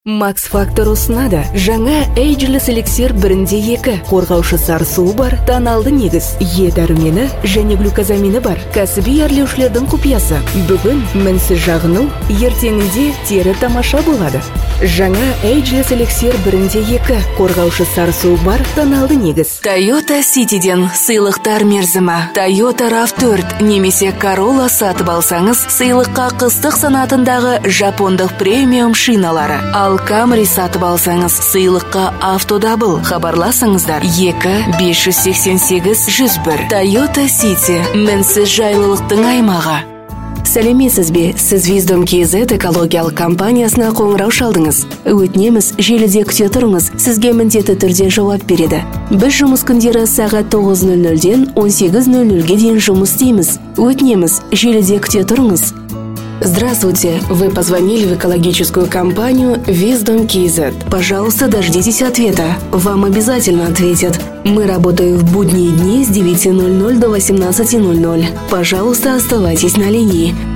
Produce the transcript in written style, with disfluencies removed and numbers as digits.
Max Factor ұсынады. Жаңа Ageless эликсир бірінде екі. Қорғаушы сары суы бар, тоналды негіз, Е дәрумені және глюкозамині бар. Кәсіби әрлеушілердің құпиясы. Бүгін мінсіз жағыну, ертеңінде тері тамаша болады. Жаңа Ageless эликсир бірінде екі. Қорғаушы сары суы бар, тоналды негіз. Toyota City'ден сыйлықтар мерзімі. Toyota RAV4 немесе Corolla сатып алсаңыз, сыйлыққа қыстық санатындағы жапондық премиум шиналары. Ал Camry сатып алсаңыз, сыйлыққа автодабл. Хабарласыңыздар 2-588-101. Toyota City. Мінсіз жайлылықтың аймағы. Сәлеметсіз бе? Сіз Wisdom KZ экологиялық компаниясына қоңырау шалдыңыз. Өтінеміз, желіде күте тұрыңыз. Сізге міндетті түрде жауап береді. Біз жұмыс күндері сағат 9:00-ден 18:00-ге дейін жұмыс істейміз. Өтінеміз, желіде күте тұрыңыз. Здравствуйте, вы позвонили в экологическую компанию Wisdom KZ. Пожалуйста, дождитесь ответа. Вам обязательно ответят. Мы работаем в будние дни с 9:00 до 18:00. Пожалуйста, оставайтесь на линии.